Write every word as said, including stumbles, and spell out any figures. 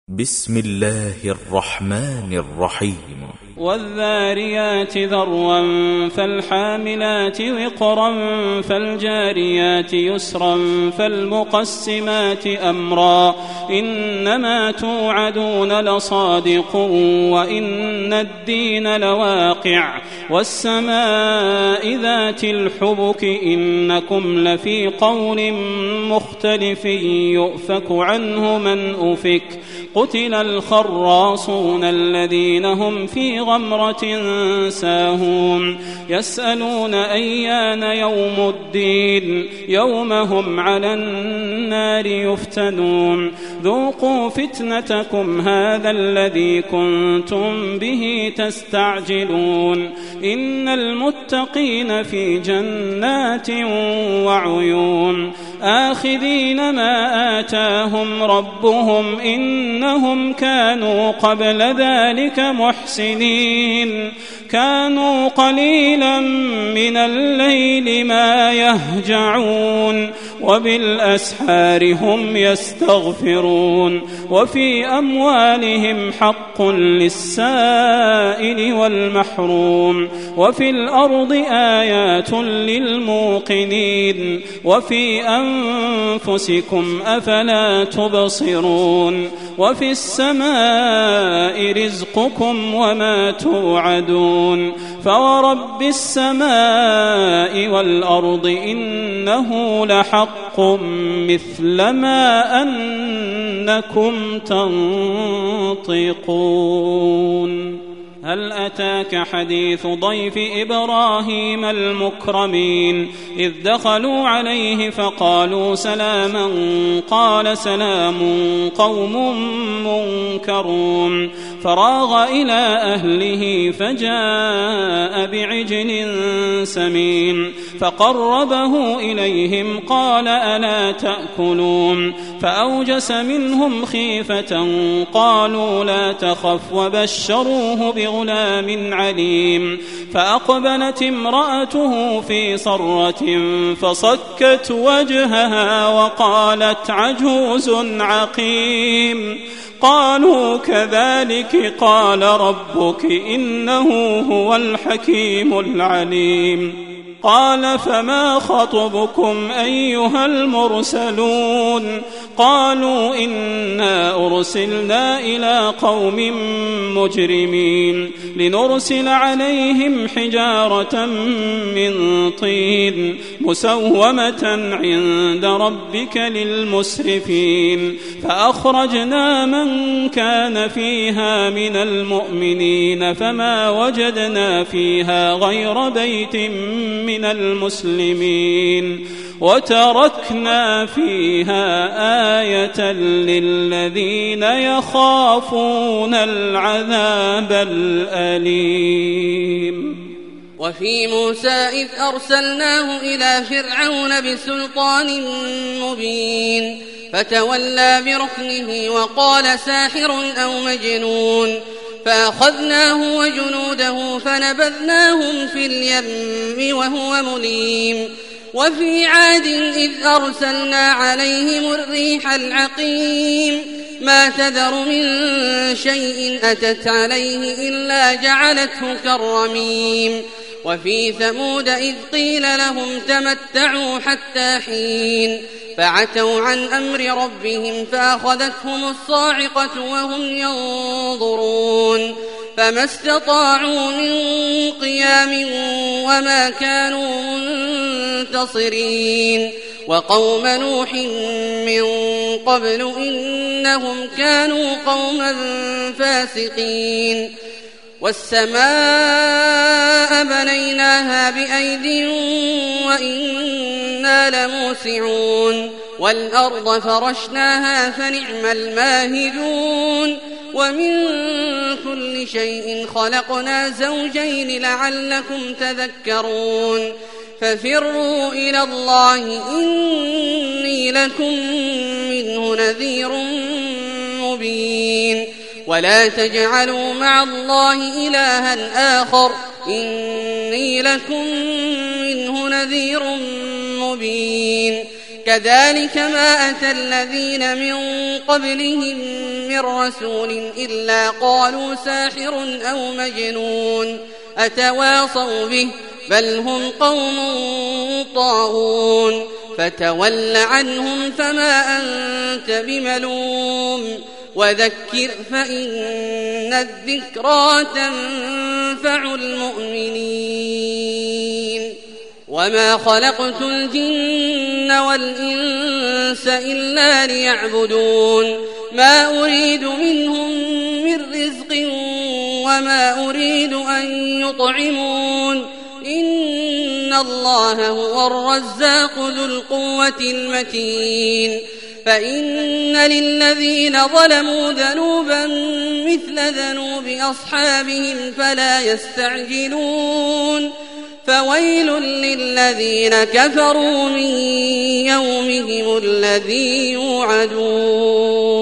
بسم الله الرحمن الرحيم والذاريات ذروا فالحاملات وقرا فالجاريات يسرا فالمقسمات أمرا إنما توعدون لصادق وإن الدين لواقع والسماء ذات الحبك إنكم لفي قول مختلف يؤفك عنه من أفك قتل الخراصون الذين هم في غمرة ساهون يسألون أيان يوم الدين يوم هم على النار يفتنون ذوقوا فتنتكم هذا الذي كنتم به تستعجلون إن المتقين في جنات وعيون آخذين ما آتاهم ربهم إنهم كانوا قبل ذلك محسنين كانوا قليلا من الليل ما يهجعون وبالأسحار هم يستغفرون وفي أموالهم حق للسائل والمحروم وفي الأرض آيات للموقنين وفي أنفسكم أفلا تبصرون وفي السماء رزقكم وما توعدون فورب السماء والأرض إنه لحق مثل ما أنكم تنطقون هل أتاك حديث ضيف إبراهيم المكرمين إذ دخلوا عليه فقالوا سلاما قال سلام قوم منكرون فراغ إلى أهله فجاء بعجل سمين فقربه إليهم قال ألا تأكلون فأوجس منهم خيفة قالوا لا تخف وبشروه بغلام عليم فأقبلت امرأته في صرة فصكت وجهها وقالت عجوز عقيم قالوا كذلك قال ربك إنه هو الحكيم العليم قال فما خطبكم أيها المرسلون قالوا إنا أرسلنا إلى قوم مجرمين لنرسل عليهم حجارة من طين مسومة عند ربك للمسرفين فأخرجنا من كان فيها من المؤمنين فما وجدنا فيها غير بيت من المسلمين وتركنا فيها آية للذين يخافون العذاب الأليم وفي موسى إذ أرسلناه إلى فرعون بسلطان مبين فتولى بركنه وقال ساحر أو مجنون فأخذناه وجنوده فنبذناهم في اليم وهو مليم وفي عاد إذ أرسلنا عليهم الريح العقيم ما تذر من شيء أتت عليه إلا جعلته كالرميم وفي ثمود إذ قيل لهم تمتعوا حتى حين فعتوا عن أمر ربهم فأخذتهم الصاعقة وهم ينظرون فما استطاعوا من قيام وما كانوا منتصرين وقوم نوح من قبل إنهم كانوا قوما فاسقين والسماء بنيناها بأيد وإنا لموسعون والأرض فرشناها فنعم الماهدون ومن كل شيء خلقنا زوجين لعلكم تذكرون ففروا إلى الله إني لكم منه نذير مبين ولا تجعلوا مع الله إلها آخر إني لكم منه نذير مبين كذلك ما أتى الذين من قبلهم من رسول إلا قالوا ساحر أو مجنون أتواصوا به بل هم قوم طاغون فتول عنهم فما أنت بملوم وذكر فإن الذكرى تنفع المؤمنين وما خلقت الجن والإنس إلا ليعبدون ما أريد منهم من رزق وما أريد أن يطعمون إن الله هو الرزاق ذو القوة المتين فإن للذين ظلموا ذنوبا مثل ذنوب أصحابهم فلا يستعجلون فويل للذين كفروا من يومهم الذي يوعدون